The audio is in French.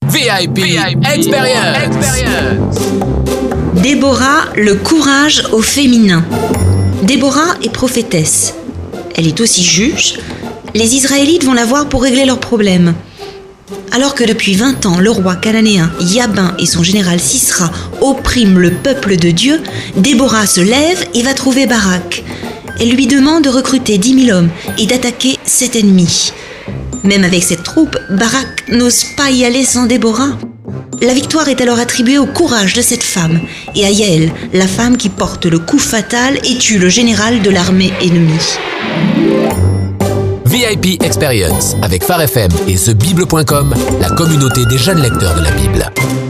VIP Experience. Déborah, le courage au féminin. Déborah est prophétesse. Elle est aussi juge. Les Israélites vont la voir pour régler leurs problèmes. Alors que depuis 20 ans, le roi cananéen Yabin et son général Sisra oppriment le peuple de Dieu, Déborah se lève et va trouver Barak. Elle lui demande de recruter 10 000 hommes et d'attaquer cet ennemi. Même avec cette troupe, Barak n'ose pas y aller sans Déborah. La victoire est alors attribuée au courage de cette femme et à Yaël, la femme qui porte le coup fatal et tue le général de l'armée ennemie. VIP Experience avec Phare FM et TheBible.com, la communauté des jeunes lecteurs de la Bible.